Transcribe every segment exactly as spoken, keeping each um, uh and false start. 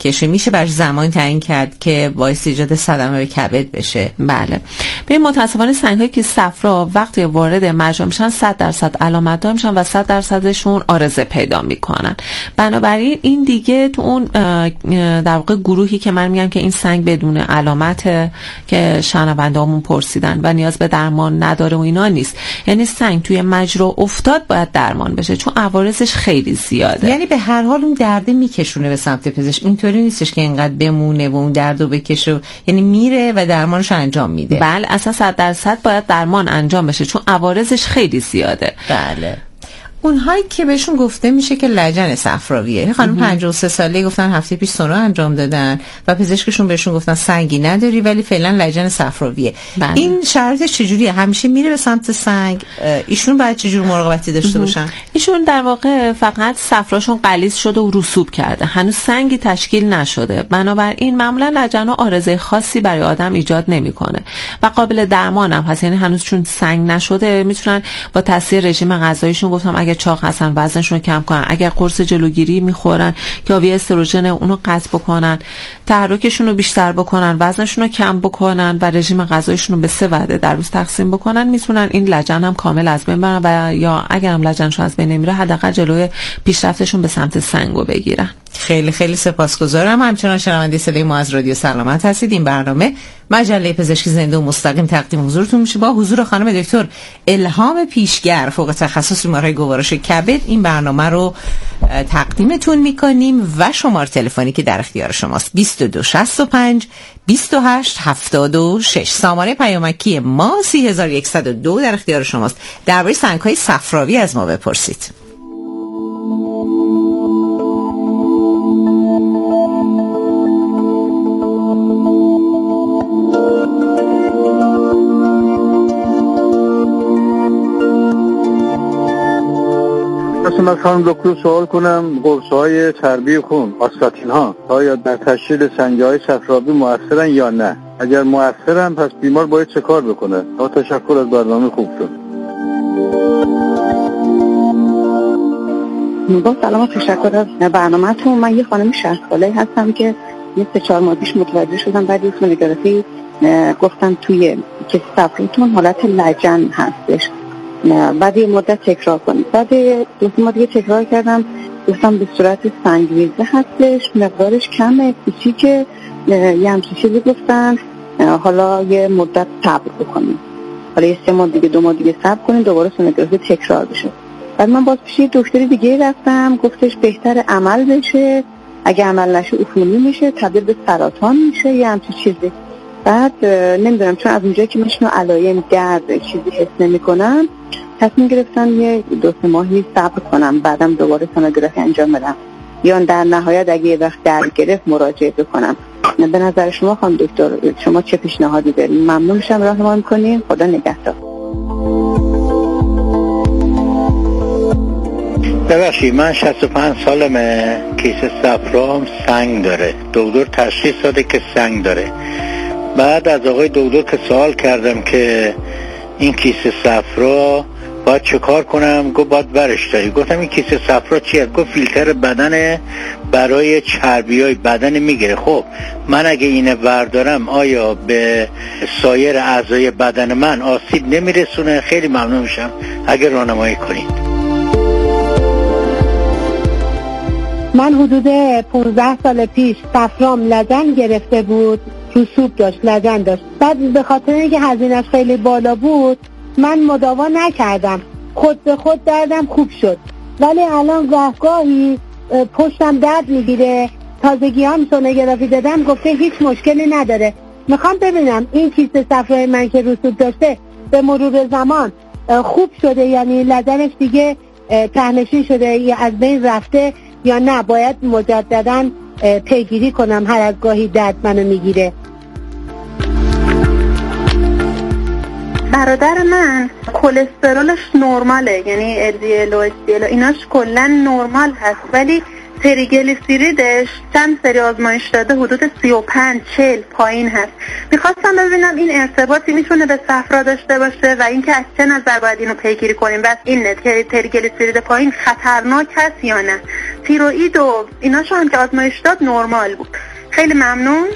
میکشه؟ میشه برش زمان تعیین کرد که باعث ایجاد صدمه به کبد بشه؟ بله. به متاسفانه سنگ‌های کیسه صفرا وقتی وارد مجرا میشن صد درصد علامت دار میشن و صد درصدشون عارضه پیدا میکنن. بنابراین این دیگه تو اون در واقع گروهی که من میگم که این سنگ بدون علامت که شنونده‌هامون پرسیدن و نیاز به درمان نداره و اینا نیست. یعنی سنگ توی مجرا افتاد باید درمان بشه چون عوارضش خیلی زیاده. یعنی به هر حال اون درد میکشونه به سمت پزشک. اینطوری نیستش که اینقدر بمونه و اون دردو بکشه، یعنی میره و درمانش انجام میده. بله، اصلا صد درصد باید درمان انجام بشه چون عوارضش خیلی زیاده. بله. اونهایی که بهشون گفته میشه که لجن صفراویه، خانم پنجاه و سه ساله گفتن هفته پیش سونو انجام دادن و پزشکشون بهشون گفتن سنگی نداری ولی فعلا لجن صفراویه. بله. این شرایطش چجوریه؟ همیشه میره به سمت سنگ؟ ایشون باید چجور مراقبتی داشته باشن؟ ایشون در واقع فقط صفراشون غلیظ شده و رسوب کرده، هنوز سنگی تشکیل نشده. بنابراین معمولا لجن عارضه خاصی برای آدم ایجاد نمیکنه و قابل درمان هم هست. یعنی هنوز چون سنگ نشده میتونن با تاثیر رژیم غذاییشون، گفتم اگه چاق هستن وزنشون رو کم کنن، اگر قرص جلوگیری میخورن که آبی استروژن اونو قطع بکنن، تحرکشون رو بیشتر بکنن، وزنشون رو کم بکنن و رژیم غذاییشون رو به سه وعده در روز تقسیم بکنن، میتونن این لجن هم کامل از بین ببرن و یا اگر هم لجنشون از بین نمیره حداقل جلوی پیشرفتشون به سمت سنگو بگیرن. خیلی خیلی سپاسگزارم. همچنان شنونده صدای ما از رادیو سلامت هستید. این برنامه مجله پزشکی زنده و مستقیم تقدیم حضورتون میشه با حضور خانم دکتر الهام پیشگر، فوق تخصص بیماری‌های گوارش کبد. این برنامه رو تقدیمتون میکنیم و شماره تلفنی که در اختیار شماست بیست و دو شصت و پنج بیست و هشت هفتاد و شش. سامانه پیامکی ما سه هزار و صد و دو در اختیار شماست. درباره سنگ‌های صفراوی از ما بپرسید. من خانم دکتر سوال کنم، قرص‌های چربی خون آستاتین ها آیا در تشکیل سنگ‌های صفراوی مؤثرن یا نه؟ اگر مؤثرن پس بیمار باید چه کار بکنه؟ با تشکر از برنامه خوبتون. با سلام و تشکر از برنامه‌تون. من یه خانم شصت ساله هستم که یه سه چهار ماه پیش متوجه شدم بعد از سونوگرافی گفتن توی کیسه صفراتون حالت لجن هستش. بعد یه مدت تکرار کنید. بعد دو سه ماه دیگه تکرار کردم، گفتم به صورت سنگریزه هستش، مقدارش کمه، کوچیکه، یه همچین چیزی گفتن. حالا یه مدت صبر بکنید، حالا یه سه ماه دیگه دو ماه دیگه صبر کنید دوباره سونوگرافی تکرار بشه. بعد من باز پیش دکتری دیگه رفتم، گفتش بهتر عمل بشه، اگه عمل نشه عفونی میشه، تبدیل به سرطان میشه، یه همچین چیزی. بعد نمیدونم چون از اونجایی که من علایم درد چیزی حس نمی‌کنم تصمیم گرفتم یه دو سه ماهی صبر کنم، بعدم دوباره سونوگرافی انجام بدم یا در نهایت اگه یه وقت درد گرفت مراجعه بکنم. به نظر شما خانم دکتر شما چه پیشنهادی دارین؟ ممنون میشم راهنمایی کنین. خدا نگهدار. ببخشید من شصت و پنج سالمه، کیسه صفرام سنگ داره، دکتر تشخیص داده که سنگ داره. بعد از آقای دکتر که سوال کردم که این کیسه صفرا باید چه کار کنم، گفت باید برش داری. گفتم این کیسه صفرا چیه؟ گفت فیلتر بدن برای چربیای بدن میگیره. خب من اگه اینه بردارم آیا به سایر اعضای بدن من آسیب نمیرسونه؟ خیلی ممنون میشم اگه راهنمایی کنید. من حدود پانزده سال پیش صفرام لجن گرفته بود، رسوب داشت، لجن داشت. بعد به خاطر اینکه هزینه‌اش خیلی بالا بود من مداوا نکردم، خود به خود دردم خوب شد. ولی الان گاهگاهی پشتم درد میگیره، تازگی هم سونوگرافی دادم گفته هیچ مشکلی نداره. میخوام ببینم این کیسه صفرای من که رسوب داشته به مرور زمان خوب شده، یعنی لجنش دیگه تهنشین شده یا از بین رفته یا نه باید مجددا پیگیری کنم هر از گاهی درد منو میگیره. برادر من کلسترولش نرماله، یعنی ال دی ال و اس دی ال ایناش کلا نرمال هست، ولی تریگلیسیریدش چند سری آزمایش داده حدود سی و پنج چهل پایین هست. میخواستم ببینم این ارتباطی میتونه به صفرا داشته باشه و اینکه از چه نظر باید اینو پیگیری کنیم و این تریگلیسیرید پایین خطرناک هست یا نه. تیروئید و ایناشو هم که آزمایش داد نرمال بود. خیلی ممنون.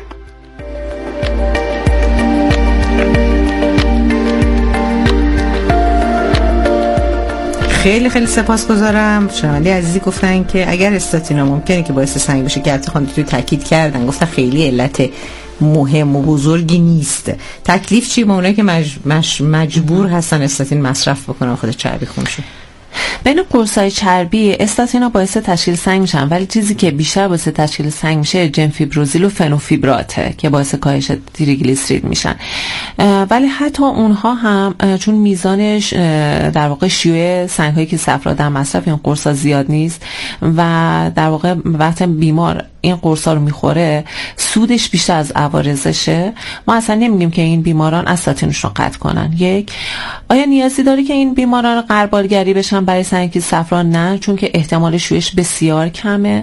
خیلی خیلی سپاسگزارم. شنونده عزیزی گفتن که اگر استاتینا ممکنه که باعث سنگ بشه که البته خانم توی تاکید کردن، گفتن خیلی علت مهم و بزرگی نیست. تکلیف چی با اونایی که مج... مج... مجبور هستن استاتین مصرف بکنن خود چربی خون شو؟ بین قرصای چربی استاتینا باعث تشکیل سنگ میشن، ولی چیزی که بیشتر باعث تشکیل سنگ میشه جنفیبروزیل و فنوفیبراته که باعث کاهش تریگلیسیرید میشن. ولی حتی اونها هم چون میزانش در واقع شیوع سنگ هایی که صفرا در مصرف این قرصا زیاد نیست و در واقع وقتی بیمار این قرصا رو میخوره سودش بیشتر از عوارضشه، ما اصلا نمیگیم که این بیماران استاتینش رو قطع کنن. یک، آیا نیازی داره که این بیماران قربالگری بشن برای سنگی صفرا؟ نه، چون که احتمال شیوعش بسیار کمه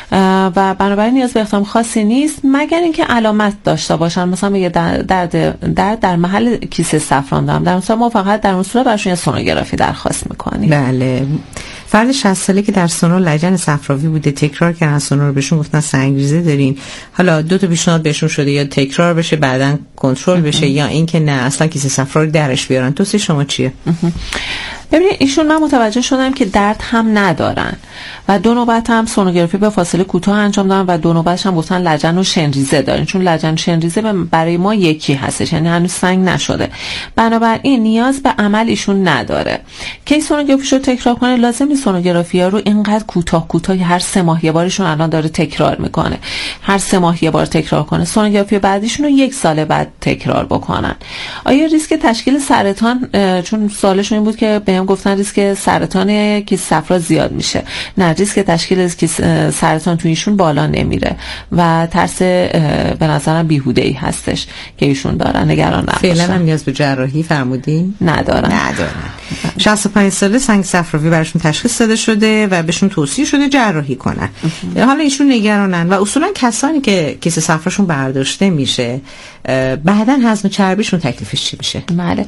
و بنابراین نیاز به اقدام خاصی نیست، مگر اینکه علامت داشته باشن، مثلا میگه درد درد در, در محل کیسه صفرا دارم، در مثلا ما فقط در اون صورت براشون سونوگرافی درخواست میکنیم. بله. فرد شصت ساله که در سونو لجن صفراوی بوده، تکرار کردن سونو رو، بهشون گفتن سنگریزه دارین، حالا دو تا پیشنهاد بهشون شده، یا تکرار بشه بعداً کنترل بشه یا اینکه نه اصلا کیسه صفرا رو درش بیارن. توصیه شما چیه؟ ببینید ایشون من متوجه شدم که درد هم ندارن و دو نوبت هم سونوگرافی به فاصله کوتاه انجام دادن و دو نوبتش هم گفتن لجن و شنریزه دارین، چون لجن و شنریزه برای ما یکی هستش، یعنی هنوز سنگ نشده، بنابراین نیاز به عمل ایشون نداره. کی سونوگرافیشو تکرار کنه؟ لازم نیست سونوگرافی ها رو اینقدر کوتاه کوتاه هر سه ماه یه بارشون الان داره تکرار میکنه، هر سه ماه یه بار تکرار کنه. سونوگرافی بعدیشون رو یک سال بعد تکرار بکنن. آیا ریسک تشکیل سرطان، چون سوالشون این بود که بهم گفتن ریسک سرطان کیسه صفرا زیاد میشه، نه، ریسک تشکیل سرطان تو ایشون بالا نمیره و ترس به نظرم بیهوده ای هستش که ایشون دارن، نگران نباشن. فعلا هم نیاز به جراحی فرمودین؟ ندارن. ندارن. شصت و پنج ساله سنگ صفراوی براشون تشخیص داده شده و بهشون توصیه شده جراحی کنن. حالا ایشون نگرانن و اصولا کسانی که کیسه صفراشون برداشته میشه بعداً هضم چربیشون تکلیفش چی میشه؟ بله.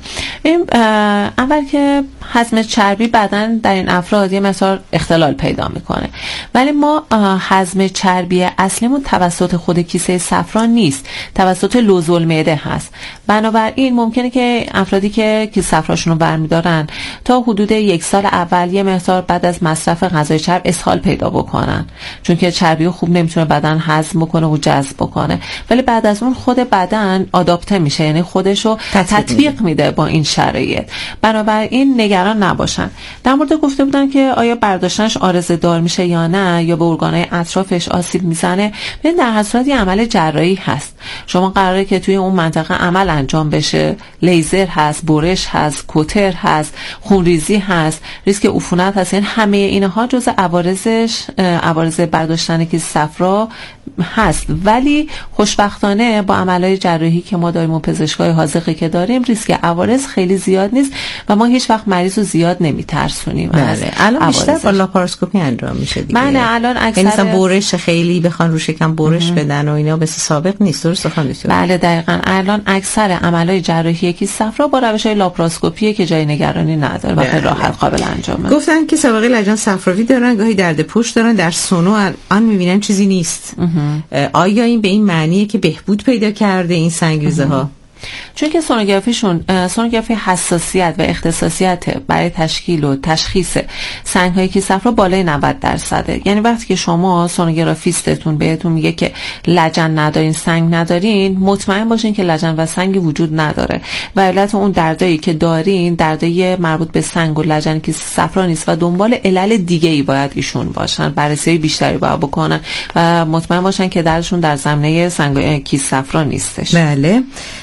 اول که هضم چربی بعداً در این افراد یه مقدار اختلال پیدا میکنه، ولی ما هضم چربی اصلیمون توسط خود کیسه صفرا نیست، توسط لوزالمعده هست. بنابراین ممکنه که افرادی که کیسه صفراشون رو برمیدارن تا حدود یک سال اول یه مقدار بعد از مصرف غذای چرب اسهال پیدا بکنن، چون که چربی خوب نمیتونه بدن هضم بکنه و جذب بکنه، ولی بعد از اون خود بدن آداپته میشه، یعنی خودشو تطبیق میده با این شرایط. بنابراین نگران نباشن. در مورد گفته بودن که آیا برداشتنش عارضه دار میشه یا نه، یا به ارگانهای اطرافش آسیب میزنه. ببین در هر صورت یه عمل جراحی هست، شما قراره که توی اون منطقه عمل انجام بشه، لیزر هست، برش هست، کوتر هست، خونریزی هست، ریسک عفونت هست، یعنی همه اینها جز عوارضش عوارض برداشتن کیسه صفرا هست. ولی خوشبختانه با عملهای جراحی که ما داریم و پزشکای حاذقی که داریم ریسک عوارض خیلی زیاد نیست و ما هیچ وقت مریض رو زیاد نمیترسونیم. بله. الان بیشتر با لاپاراسکوپی انجام میشه دیگه. بله الان اکثر مثلا برش خیلی بخوان رو شکم برش بدن و اینا مثل سابق نیست، درست خانم دکتر؟ بله دقیقاً. الان اکثر عملهای جراحی کیسه صفرا با روش‌های لاپاراسکوپی که جای نگرانی نداره و خیلی راحت قابل انجامه. گفتن که سابقه لجن صفراوی دارن، گاهی درد پشت دارن، در سونو الان میبینن چیزی نیست. آیا این به این معنیه که بهبود پیدا کرده این سنگریزه ها؟ چون که سونوگرافیشون سونوگرافی حساسیت و اختصاصیت برای تشکیل و تشخیص سنگ‌های کیسه صفرا بالای نود درصده. یعنی وقتی که شما سونوگرافیستتون بهتون میگه که لجن ندارین، سنگ ندارین، مطمئن باشین که لجن و سنگی وجود نداره و علت اون دردایی که دارین دردای مربوط به سنگ و لجن کیسه صفرا نیست و دنبال علل دیگه‌ای باید ایشون باشن، بررسی بیشتری باید بکنن و مطمئن باشن که دردشون در زمینه سنگ کیسه صفرا نیستش. بله.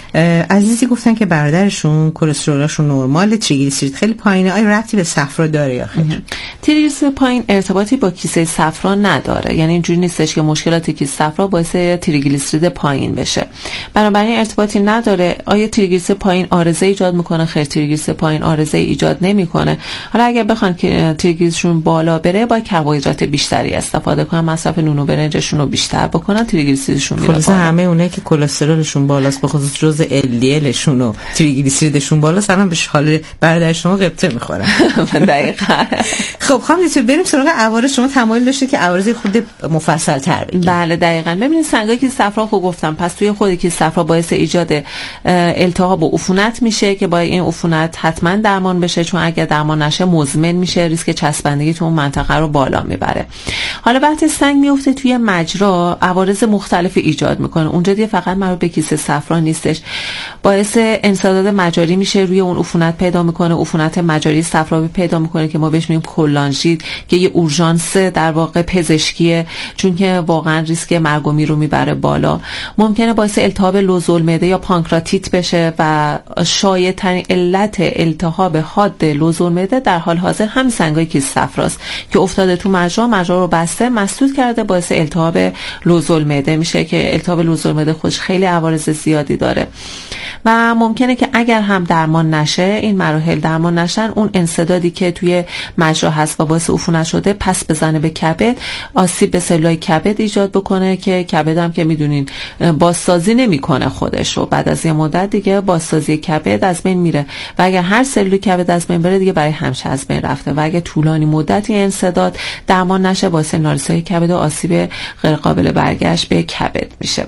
عزیزی گفتن که برادرشون کلسترولشون نرمال، تریگلیسیرید خیلی پایینه. آیا ربطی به صفرا داره یا خیر؟ تریگلیسیرید پایین ارتباطی با کیسه صفرا نداره، یعنی اینجوری نیستش که مشکلات کیسه صفرا باعث تریگلیسیرید پایین بشه. بنابراین ارتباطی نداره. آیا تریگلیسیرید پایین عارضه ایجاد میکنه؟ خیر، تریگلیسیرید پایین عارضه ایجاد نمیکنه. حالا اگر بخوان که تریگلیسیریدشون بالا بره، با کربوهیدرات بیشتری استفاده کنن، مصرف نون و برنجشون رو بیشتر بکنن، تریگلیسیریدشون میره بالا. همه اونایی که کلسترولشون بالاست، به خصوص جزء ال دی الشون و تریگلیسیریدشون بالاست، الان به حال برادر شما قبطه میخورن. دقیقاً. خب خانم دکتر بریم سراغ عوارض. شما تمایل داشته که عوارض خود مفصل تر بگید. بله دقیقاً. ببینید سنگایی که صفرا خود گفتم، پس توی خودی که صفرا باعث ایجاد التهاب و عفونت میشه که با این عفونت حتما درمان بشه، چون اگر درمان نشه مزمن میشه، ریسک چسبندگی تو اون منطقه رو بالا میبره. حالا وقتی سنگ میفته توی مجرا، عوارض مختلفی ایجاد میکنه. اونجا دیگه فقط مربوط به کیسه صفرا نیستش، باعث انسداد مجاری میشه، روی اون عفونت پیدا میکنه، عفونت مجاری صفراوی پیدا میکنه که ما بهش میگیم کلانژیت، که یه اورژانس در واقع پزشکیه، چون که واقعا ریسک مرگ و میر رو میبره بالا. ممکنه باعث التهاب لوزالمعده یا پانکراتیت بشه و شایع ترین علت التهاب حاد لوزالمعده در حال حاضر هم سنگای کیسه صفراست که افتاده تو مجرا، مجرا رو بسته، مسدود کرده، باعث التهاب لوزالمعده میشه که التهاب لوزالمعده خودش خیلی عوارض زیادی داره و ممکنه که اگر هم درمان نشه، این مراحل درمان نشن، اون انسدادی که توی مجرا هست و باعث عفونت شده پس بزنه به کبد، آسیب به سلولای کبد ایجاد بکنه که کبد هم که میدونین بازسازی نمیکنه خودش رو، بعد از یه مدت دیگه بازسازی کبد از بین میره و اگر هر سلول کبد از بین بره دیگه برای همیشه از بین رفته و اگر طولانی مدتی انسداد درمان نشه، باعث نارسایی کبد و آسیب غیر قابل برگشت به کبد میشه.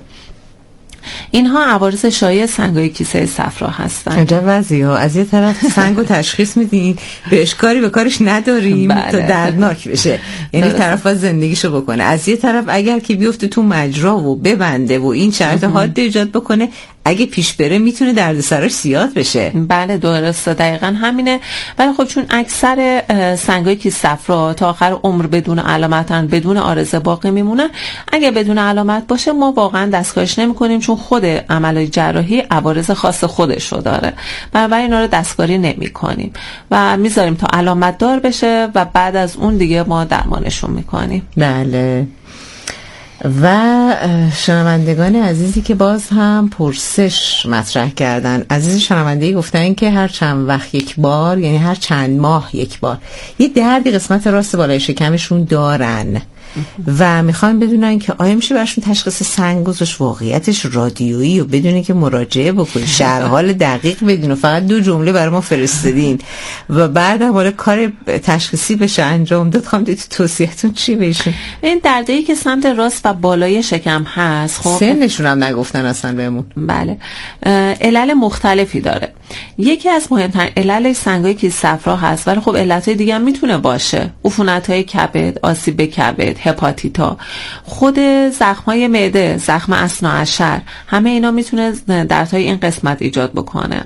اینها عوارض شایع سنگای کیسه صفرا هستن. عجب وضعی ها. از یه طرف سنگو تشخیص میدین، به اشکاری به کارش نداریم بله. تا دردناک بشه، یعنی طرف باید زندگیشو بکنه. از یه طرف اگر که بیفته تو مجرا و ببنده و این شرط حاد ایجاد بکنه، اگه پیش بره میتونه دردسرش زیاد بشه. بله درسته، دقیقاً همینه. ولی خب چون اکثر سنگای کیسه صفرا تا آخر عمر بدون علامتن، بدون عارضه باقی میمونن، اگه بدون علامت باشه ما واقعا دستکاریش نمی‌کنیم، چون خود عملیات جراحی عوارض خاص خودش رو داره، بنابراین اینا رو دستکاری نمی‌کنیم و میذاریم تا علامت دار بشه و بعد از اون دیگه ما درمانشون می‌کنیم. بله. و شنوندگان عزیزی که باز هم پرسش مطرح کردن، عزیز شنوندگی گفتن که هر چند وقت یک بار، یعنی هر چند ماه یک بار، یه دردی قسمت راست بالای شکمشون دارن و میخوان بدونن که آیا میشه برشون تشخیص سنگ گذاشت، واقعیتش رادیویی و بدونه که مراجعه بکنی، شرح حال دقیق بدون و فقط دو جمله برای ما فرستادین و بعد هم حالا کار تشخیصی بشه انجام داد. خواهم دید توصیهتون چی بهشون؟ این دردی که سمت راست و بالای شکم هست، خب سنشون هم نگفتن اصلا بهمون. بله، علل مختلفی داره. یکی از مهمترین علل سنگای کیسه صفرا هست، ولی خب علتهای دیگه هم میتونه باشه. عفونت‌های کبد، آسیب به کبد، هپاتیتا، خود زخم‌های معده، زخم اثناعشر، همه اینا میتونه دردهای این قسمت ایجاد بکنه.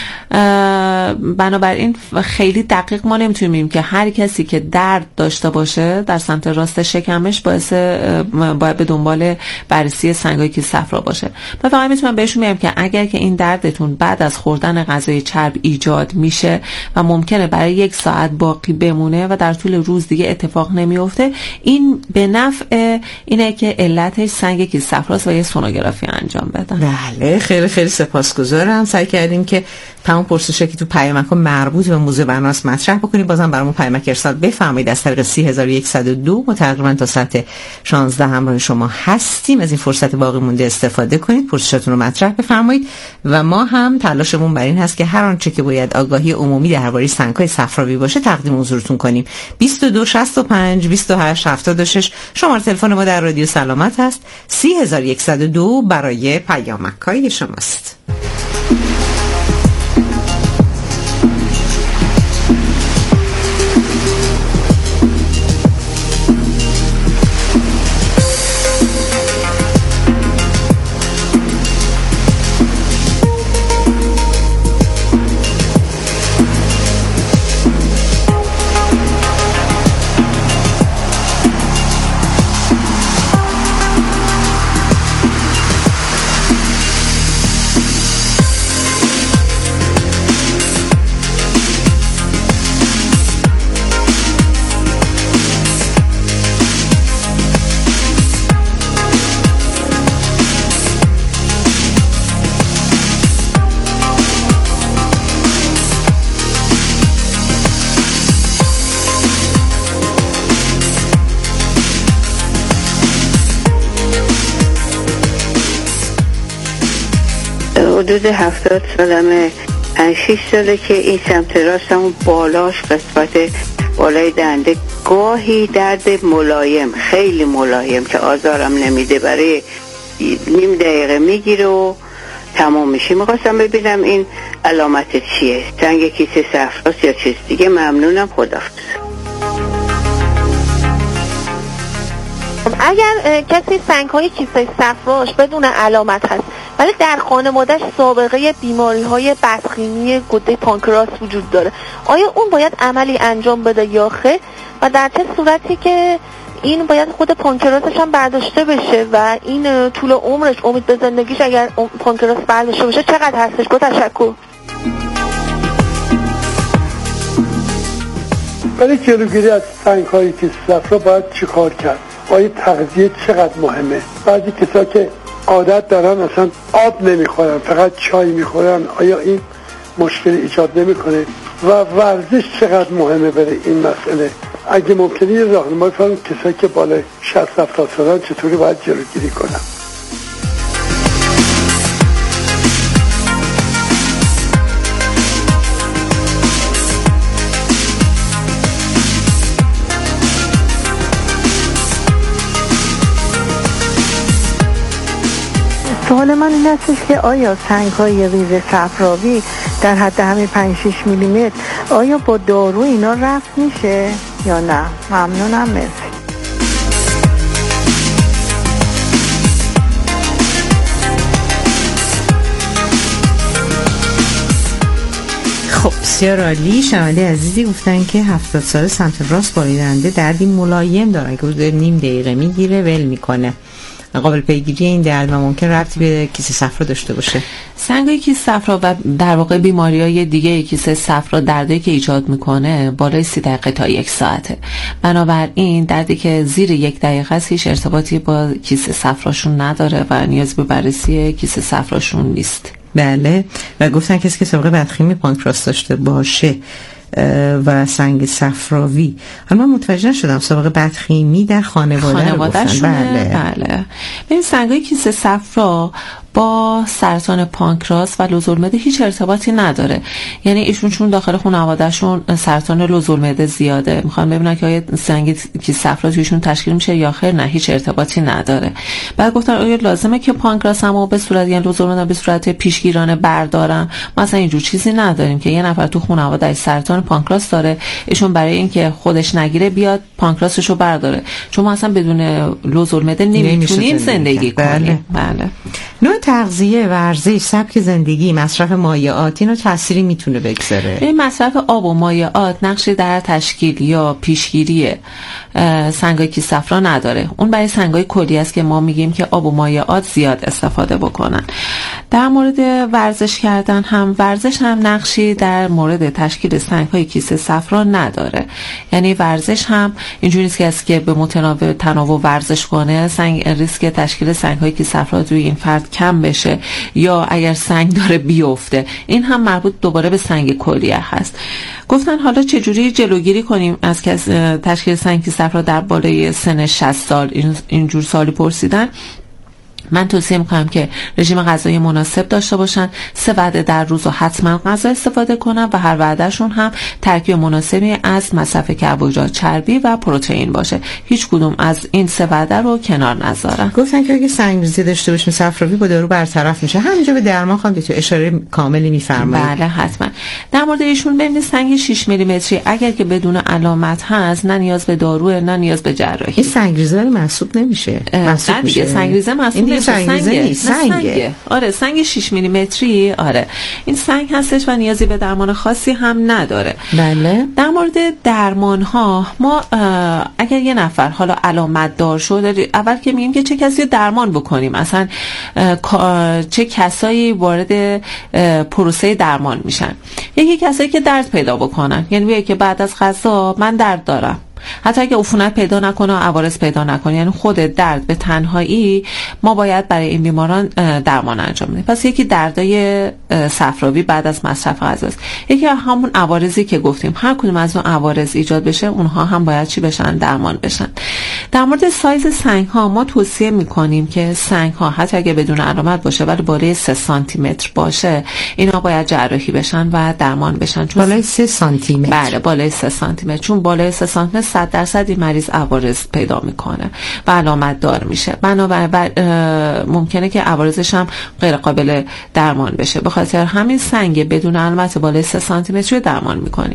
بنابراین خیلی دقیق ما نمیتونیم بگیم که هر کسی که درد داشته باشه در سمت راست شکمش باعث باید به دنبال بررسی سنگای کیسه صفرا باشه. و فقط میتونم بهشون بگم که اگر که این دردتون بعد از خوردن غذای چرب ایجاد میشه و ممکنه برای یک ساعت باقی بمونه و در طول روز دیگه اتفاق نمیفته، این به نفع اینه که علتش سنگ کیسه صفراست و یه سونوگرافی انجام بدن. بله، خیلی خیلی سپاسگزارم. سعی کردیم که تمام پرسشی که تو پیامک مربوط به موضوع برنامه مطرح بکنیم. بازم برامون پیامک ارسال بفرمایید از طریق سه هزار و صد و دو. ما تقریبا تا ساعت شانزده همراه شما هستیم. از این فرصت باقی مونده استفاده کنید، پرسشاتون رو مطرح بفرمایید و ما هم تلاشمون بر این هست که هر آنچه که باید آگاهی عمومی درباره سنگ‌های صفراوی باشه تقدیم حضورتون کنیم. بیست و دو شصت و پنج بیست و هشت هفتاد و شش شماره تلفن ما در رادیو سلامت هست. سه هزار و صد و دو برای پیامک‌های شماست. حدود هفتاد سالمه، پنج شیش ساله که این سمت راستمون بالاش، قسمت بالای دنده گاهی درد ملایم، خیلی ملایم که آزارم نمیده، برای نیم دقیقه میگیره و تمام میشه. میخواستم ببینم این علامت چیه، سنگ کیسه صفراست یا چیز دیگه؟ ممنونم، خداحافظ. اگر کسی سنگ‌های کیسه صفراش بدون علامت هست ولی در خانواده‌اش سابقه بیماری‌های بدخیمی گوده پانکراس وجود داره، آیا اون باید عملی انجام بده یا خیر؟ و در چه صورتی که این باید خود پانکراسش هم برداشته بشه و این طول عمرش، امید به زندگیش اگر پانکراس برداشته بشه چقدر هستش؟ با تشکر. برای جلوگیری از سنگ‌های کیسه صفرا باید چی کار کرد؟ آیا تغذیه چقدر مهمه؟ بعضی کسا که عادت دارن اصلا آب نمیخورن، فقط چای میخورن، آیا این مشکل ایجاد نمیکنه؟ و ورزش چقدر مهمه برای این مسئله؟ اگه ممکنه یه راهنمایی فرمایید کسایی که بالای شصت هفتاد سالن چطوری باید جلوگیری کنن؟ سوال من این هستش که آیا سنگ‌های ریز صفراوی در حد همین پنج شش میلیمتر آیا با دارو اینا رفع میشه یا نه؟ ممنونم، مرسی. خب بسیار عالی. شنونده عزیزی گفتن که هفتاد ساله سمت راست بالیدنده دردی ملایم دارن که حدود نیم دقیقه میگیره ول میکنه. قابل پیگیری این درد و ممکن ربطی به کیسه صفرا داشته باشه؟ سنگ کیسه صفرا و در واقع بیماری‌های دیگه کیسه صفرا دردی که ایجاد میکنه بالای سی دقیقه تا یک ساعته. بنابراین دردی که زیر یک دقیقه است هیچ ارتباطی با کیسه صفراشون نداره و نیاز به بررسی کیسه صفراشون نیست. بله. و گفتن کسی که سابقه بدخیمی پانکراس داشته باشه و سنگ صفراوی، حالا من متوجه نشدم سابقه بدخیمی در خانواده رو گفتن. بله بله. ببین سنگ‌های کیسه صفرا با سرطان پانکراس و لوزالمعده هیچ ارتباطی نداره. یعنی ایشون چون داخل خانواده‌شون سرطان لوزالمعده زیاده، میخوان ببینن که آیا سنگ کیسه صفرا تویشون تشکیل میشه یا خیر. نه، هیچ ارتباطی نداره. بعد گفتن آیا لازمه که پانکراسمو به صورت یعنی لوزالمعده به صورت پیشگیرانه بردارم؟ مثلا اینجور چیزی نداریم که یه نفر تو خانواده‌اش سرطان پانکراس داره، ایشون برای اینکه خودش نگیره بیاد پانکراسشو برداره، چون ما اصلا بدون لوزالمعده نمیتونیم زندگی کنیم. بله. نوع تغذیه، ورزش، سبک زندگی، مصرف مایعات اینو تأثیری میتونه بگذاره؟ این مصرف آب و مایعات نقشی در تشکیل یا پیشگیری سنگ‌های کیسه صفرا نداره. اون برای سنگ‌های کلی است که ما میگیم که آب و مایعات زیاد استفاده بکنن. در مورد ورزش کردن هم، ورزش هم نقشی در مورد تشکیل سنگ‌های کیسه صفرا نداره. یعنی ورزش هم اینجوری نیست که از که به متناوب تنوع ورزش کنه سنگ ریسک تشکیل سنگ‌های کیسه صفرا توی این فرد کم بشه یا اگر سنگ داره بیفته. این هم مربوط دوباره به سنگ کلیه هست. گفتن حالا چجوری جلوگیری کنیم از تشکیل سنگ کیسه صفرا در بالای سن شصت سال؟ اینجور سوالی پرسیدن. من توصیه میکنم که رژیم غذایی مناسب داشته باشن، سه وعده در روز و حتما غذا استفاده کنن و هر وعدهشون هم ترکیب مناسبی از مصرف کربوهیدرات، چربی و پروتئین باشه. هیچ کدوم از این سه وعده رو کنار نذارن. گفتن که اگه سنگریزی داشته باشیم صفراوی با دارو برطرف میشه. همینجا به درمان خواهم تو اشاره کاملی میفرمایید؟ بله حتما. در مورد ایشون ببینید سنگ شش میلیمتری اگر که بدون علامت هست نه نیاز به دارو نه نیاز به جراحی. این سنگریزی ولی محسوب نمیشه. محسوب میشه. سنگریزی محسوب سنگریزه نیست، سنگه. سنگه. آره سنگ شش میلیمتری. آره این سنگ هستش و نیازی به درمان خاصی هم نداره. بله. در مورد درمان ها ما اگر یه نفر حالا علامت دار شده، اول که میگیم که چه کسی درمان بکنیم، اصلا چه کسایی وارد پروسه درمان میشن. یکی کسایی که درد پیدا بکنن، یعنی میگه که بعد از غذا من درد دارم، حتی اگه عفونت پیدا نکنه و عوارض پیدا نکنه، یعنی خود درد به تنهایی ما باید برای این بیماران درمان انجام بدیم. پس یکی دردای صفراوی بعد از مصرف غذا است. یکی همون عوارضی که گفتیم، هر کدوم از اون عوارض ایجاد بشه اونها هم باید چی بشن؟ درمان بشن. در مورد سایز سنگ ها ما توصیه میکنیم که سنگ ها حتی اگه بدون علامت باشه ولی بالای سه سانتی متر باشه، اینا باید جراحی بشن و درمان بشن. چون بالای سه سانتی متر؟ بله بالای سه سانتی متر، چون بالای سه سانتی متر صد درصد این مریض عوارض پیدا میکنه و علامت دار میشه. بنابراین ممکنه که عوارضش هم غیر قابل درمان بشه. به خاطر همین سنگ بدون علامت بالای سه سانتی متر رو درمان میکنیم.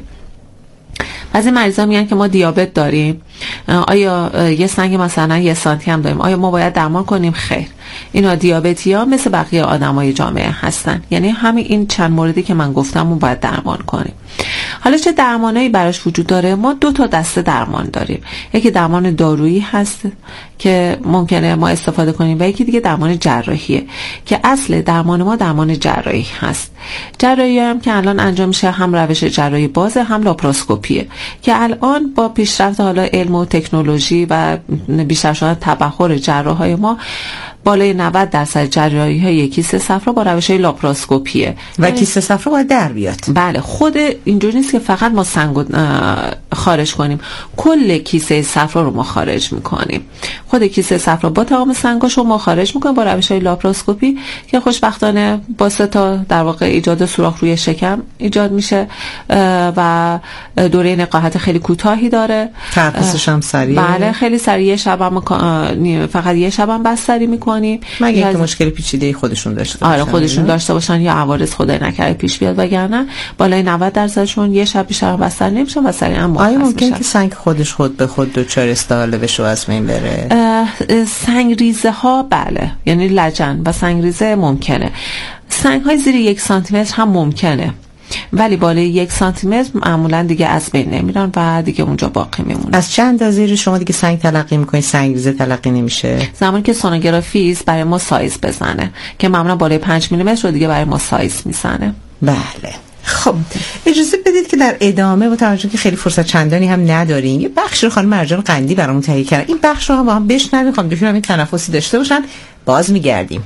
بعضی مریضا میگن که ما دیابت داریم، آیا یه سنگ مثلا یه سانتی هم داریم، آیا ما باید درمان کنیم؟ خیر، اینا دیابتی‌ها مثل بقیه آدمای جامعه هستن، یعنی همین این چند موردی که من گفتم رو باید درمان کنیم. حالا چه درمانایی براش وجود داره؟ ما دو تا دسته درمان داریم. یکی درمان دارویی هست که ممکنه ما استفاده کنیم و یکی دیگه درمان جراحیه که اصل درمان ما درمان جراحی هست. جراحی هم که الان انجام میشه هم روش جراحی بازه هم لاپاراسکوپیه که الان با پیشرفت حالا علم و تکنولوژی و بیشتر شدن تبحر جراحای ما بالای نود درصد جراحی های کیسه صفرا با روش های لاپاراسکوپیه و کیسه صفرا باید در بیاد. بله، خود اینجوری نیست که فقط ما سنگو خارج کنیم، کل کیسه صفرا رو ما خارج میکنیم. خود کیسه صفرا با تمام سنگاشو ما خارج میکنیم با روش های لاپاراسکوپی که خوشبختانه با سه تا در واقع ایجاد سوراخ روی شکم ایجاد میشه و دوره نقاهت خیلی کوتاهی داره. ترخیصش هم سریعه. بله خیلی سریعه، شبم فقط یه شبم بستری میکنیم مگه اینکه مشکل پیچیده‌ای خودشون داشته باشن. آره خودشون داشته باشن یا عوارض خدای نکرده پیش بیاد، وگرنه بالای نود درصدشون یه شب بیشتر بستر نمیشن و سریعا مرخص میشن. آیا ممکنه که سنگ خودش خود به خود دچار استحاله بشه و از بین بره؟ سنگ ریزه ها بله، یعنی لجن و سنگ ریزه ممکنه. سنگ های زیر یک سانتی متر هم ممکنه، ولی بالای یک سانتی متر معمولا دیگه از بین نمیرن و دیگه اونجا باقی میمونن. از چند اندازه شما دیگه سنگ تلقی میکنید سنگ ریزه تلقی نمیشه؟ زمانی که سونوگرافی برای ما سایز بزنه که معمولا بالای پنج میلیمتر رو دیگه برای ما سایز میزنه. بله. خب اجازه بدید که در ادامه با توجه که خیلی فرصت چندانی هم نداریم یه بخش رو خانم مرجان قندی برامون تهیه کردن، این بخش رو هم با هم بشنویم. خانم دکتر همین تنفسی داشته باشن، باز میگردیم.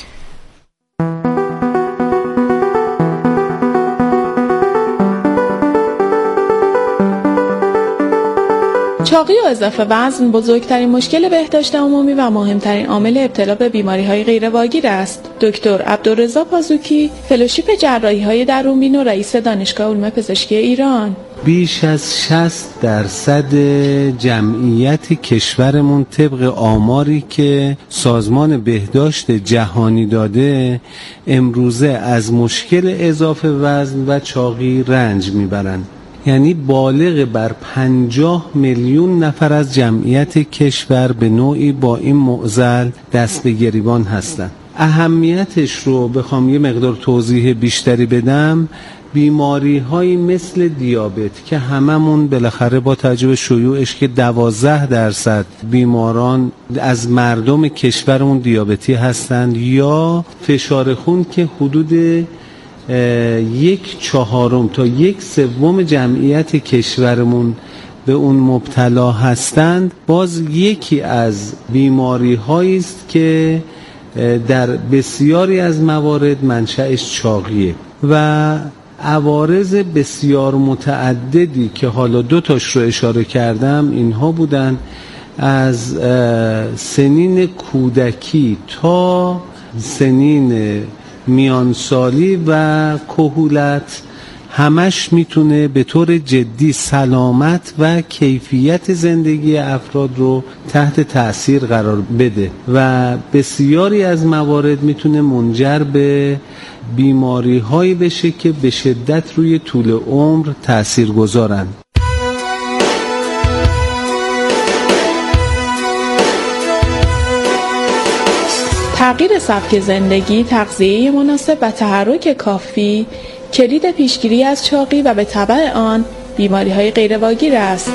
چاقی و اضافه وزن بزرگترین مشکل بهداشت عمومی و مهمترین عامل ابتلا به بیماری‌های غیرواگیر است. دکتر عبدالرضا پازوکی، فلوشیپ جراحی‌های درونبین و رئیس دانشگاه علوم پزشکی ایران. بیش از شصت درصد جمعیت کشورمون طبق آماری که سازمان بهداشت جهانی داده امروزه از مشکل اضافه وزن و چاقی رنج میبرند. یعنی بالغ بر پنجاه میلیون نفر از جمعیت کشور به نوعی با این معضل دست به گریبان هستند. اهمیتش رو بخوام یه مقدار توضیح بیشتری بدم، بیماری های مثل دیابت که هممون بالاخره با توجه به شیوعش که دوازده درصد بیماران از مردم کشورمون دیابتی هستند، یا فشار خون که حدود یک چهارم تا یک سوم جمعیت کشورمون به اون مبتلا هستند، باز یکی از بیماری هایی است که در بسیاری از موارد منشأش چاقیه و عوارض بسیار متعددی که حالا دو تاش رو اشاره کردم اینها بودن، از سنین کودکی تا سنین میانسالی و کهولت، همش میتونه به طور جدی سلامت و کیفیت زندگی افراد رو تحت تأثیر قرار بده و بسیاری از موارد میتونه منجر به بیماری هایی بشه که به شدت روی طول عمر تأثیر گذارن. تغییر سبک زندگی، تغذیه مناسب و تحرک کافی کلید پیشگیری از چاقی و به تبع آن بیماری‌های غیرواگیر است.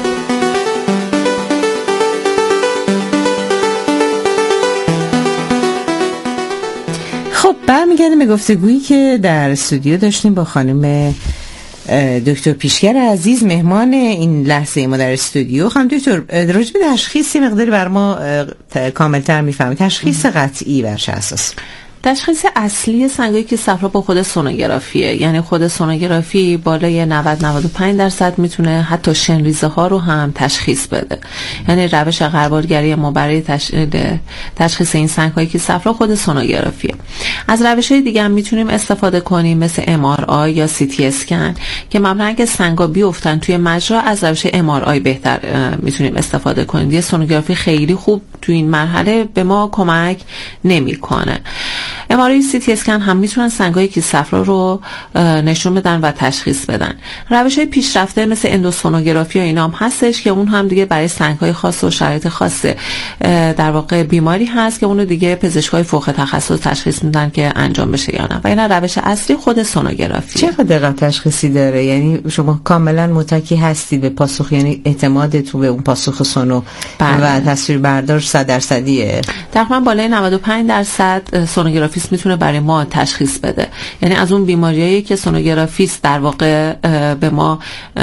خب برمیگردیم به گفتگویی که در استودیو داشتیم با خانم دکتر پیشگر عزیز مهمان این لحظه ما در استودیو. خانم دکتر، راجع به تشخیصی مقداری بر ما کاملتر میفهمید. تشخیص قطعی بر چه اساس؟ تشخیص اصلی سنگای کیسه صفرا با خود سونوگرافیه، یعنی خود سونوگرافی بالای نود تا نود و پنج درصد میتونه حتی شنریزه ها رو هم تشخیص بده. یعنی روش غربالگری ما برای تش... تشخیص این سنگای کیسه صفرا خود سونوگرافیه. از روش‌های دیگه هم میتونیم استفاده کنیم مثل ام آر آی یا سی تی اسکن که معمولا اگه سنگا بیفتن توی مجرا از روش ام آر آی بهتر میتونیم استفاده کنیم. دیگه سونوگرافی خیلی خوب تو این مرحله به ما کمک نمیکنه. ام آر آی سی تی اسکن هم میتونن سنگای کیسه صفرا رو نشون بدن و تشخیص بدن. روش‌های پیشرفته مثل اندوسونوگرافی و اینا هم هستش که اون هم دیگه برای سنگ‌های خاص و شرایط خاص در واقع بیماری هست که اونو دیگه پزشکای فوق تخصص تشخیص میدن که انجام بشه یا نه. و اینا روش اصلی خود سونوگرافی. چقدر دقت تشخیصی داره؟ یعنی شما کاملا متکی هستید به پاسخ، یعنی اعتمادتون به اون پاسخ سونو بله. و تصویر بردار صد درصدیه؟ تقریبا بالای نود و پنج درصد سونوگرافیست میتونه برای ما تشخیص بده. یعنی از اون بیماریایی که سونوگرافیست در واقع به ما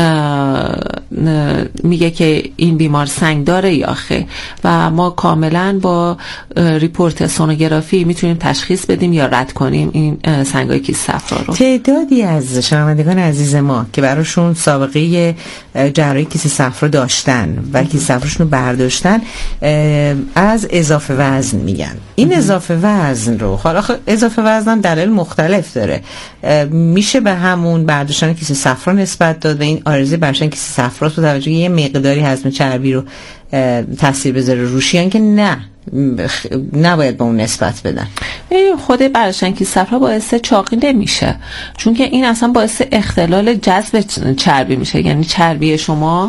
میگه که این بیمار سنگ داره یا خیر، و ما کاملا با ریپورت سونوگرافی میتونیم تشخیص بدیم یا رد کنیم این سنگای کیسه صفرا رو. تعدادی از شنوندگان عزیز ما که براشون سابقه جراحی کیسه صفرا داشتن و کیسه صفراشون رو برداشتن از اضافه وزن میگن. این اضافه وزن رو، حالا اضافه وزن هم دلایل مختلف داره، میشه به همون برداشتن کیسه صفرا نسبت داد و این آرزه برداشتن کیسه صفرا با توجه یه مقداری هضم چربی رو تاثیر بذاره روش، یعنی که نه نباید به اون نسبت بدن؟ خود برداشتن کیسه صفرا باعث چاقی نمیشه، چون که این اصلا باعث اختلال جذب چربی میشه. یعنی چربی شما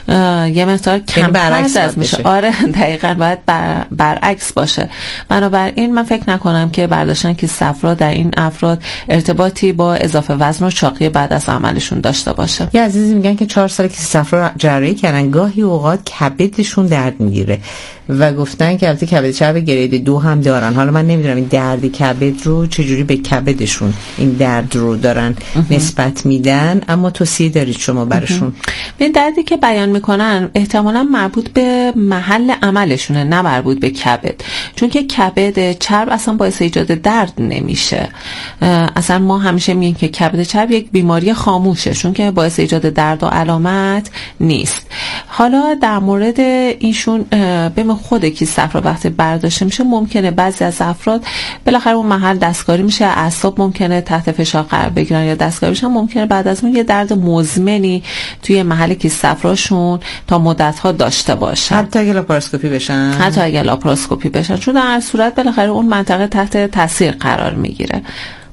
یه مقدار کمتر جذب میشه. آره دقیقاً باید بر... برعکس باشه. بنابراین من فکر نکنم که برداشتن کیسه صفرا در این افراد ارتباطی با اضافه وزن و چاقی بعد از عملشون داشته باشه. یه عزیزی میگن که چهار سال کیسه صفرا جراحی کردن، گاهی اوقات کبدشون درد میگیره و گفتن که البته کبد چرب گرید دو هم دارن. حالا من نمیدونم این درد کبد رو چجوری به کبدشون این درد رو دارن نسبت میدن، اما توصیه دارید شما براشون؟ به دردی که بیان میکنن احتمالا مربوط به محل عملشونه، نه مربوط به کبد، چون که کبد چرب اصلا باعث ایجاد درد نمیشه. اصلا ما همیشه میگیم که کبد چرب یک بیماری خاموشه، چون که باعث ایجاد درد و علامت نیست. حالا در مورد ایشون به خود کیسه صفرا وقتی برداشته میشه ممکنه بعضی از افراد بالاخره اون محل دستکاری میشه، اعصاب ممکنه تحت فشار قرار بگیرن یا دستکاری بشن، ممکنه بعد از اون یه درد مزمنی توی محل کیسه صفراشون تا مدت ها داشته باشن، حتی اگه لاپاراسکوپی بشن حتی اگه لاپاراسکوپی بشن چون در هر صورت بالاخره اون منطقه تحت تاثیر قرار میگیره.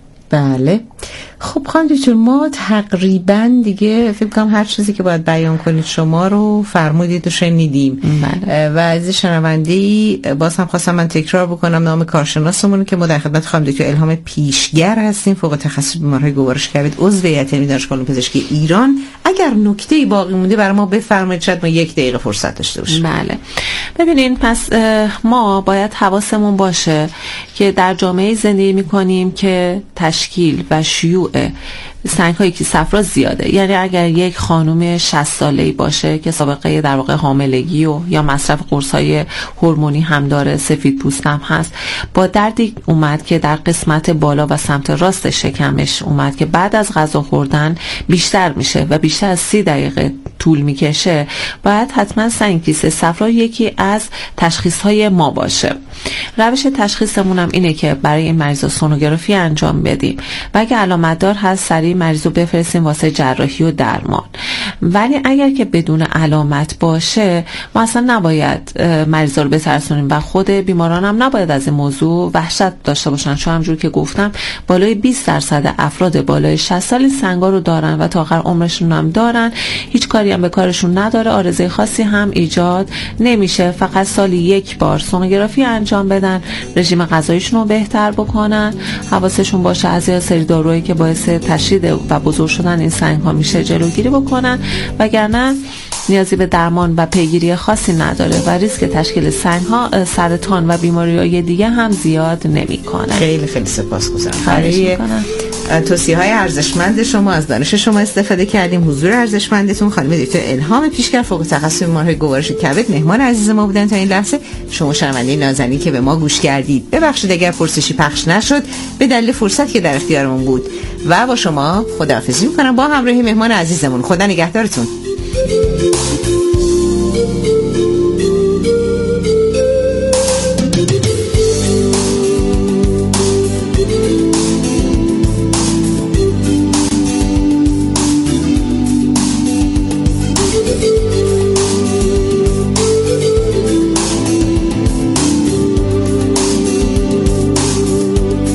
بله. خب خانم دکتر، ما تقریبا دیگه فکر کنم هر چیزی که باید بیان کنید شما رو فرمودید و شنیدیم. بله. و از شنونده‌ای باز هم خواستم من تکرار بکنم نام کارشناسمون که ما در خدمت خانم دکتر الهام پیشگر هستیم، فوق تخصص بیماری‌های گوارش کبد، عضو هیئت علمی دانشگاه علوم پزشکی ایران. اگر نکته‌ای باقی مونده برای ما بفرمایید، شاید ما یک دقیقه فرصت داشته باشیم. بله. ببینین پس ما باید حواسمون باشه که در جامعه زندگی می‌کنیم که تشکیل و شیوع سنگ‌های کیسه صفرا زیاده. یعنی اگر یک خانم شصت ساله‌ای باشه که سابقه در واقع حاملگی و یا مصرف قرص‌های هورمونی هم داره، سفید پوست هم هست، با دردی اومد که در قسمت بالا و سمت راست شکمش اومد که بعد از غذا خوردن بیشتر میشه و بیشتر از سی دقیقه طول میکشه، باید حتما سنگ کیسه صفرا یکی از تشخیص‌های ما باشه. روش تشخیصمون هم اینه که برای این مریضا سونوگرافی انجام بدیم و اگه علامت دار هست سریع مریض رو بفرستیم واسه جراحی و درمان. ولی اگر که بدون علامت باشه ما اصلا نباید مریضا رو بترسونیم و خود بیماران هم نباید از این موضوع وحشت داشته باشن، چون همجور که گفتم بالای بیست درصد افراد بالای شصت سال سنگا رو دارن و تا آخر عمرشون هم دارن، هیچ کاری هم به کارشون نداره، آرزه خاصی هم ایجاد نمیشه. فقط سالی یک بار سونوگرافی انجام بدن، رژیم غذاییشون رو بهتر بکنن، حواسشون باشه از یه سری داروهایی که باعث تشدید و بزرگ شدن این سنگ ها میشه جلوگیری بکنن، وگرنه نیازی به درمان و پیگیری خاصی نداره و ریسک تشکیل سنگ ها سرطان و بیماری‌های دیگه هم زیاد نمیکنه. خیلی خیلی سپاسگزارم برای توصیه‌های ارزشمند شما، از دانش شما استفاده کردیم. حضور ارزشمندتون خانم دکتر الهام پیشگر فوق تخصص بیماری‌های گوارش کبد مهمان عزیز ما بودن تا این لحظه. شما شنونده نازنین که به ما گوش کردید، ببخشید اگر پرسشی پخش نشد به دلیل فرصت که در اختیارمون بود و با شما خداحافظی می‌کنم با همراهی مهمان عزیزمون. خدا نگهدارتون.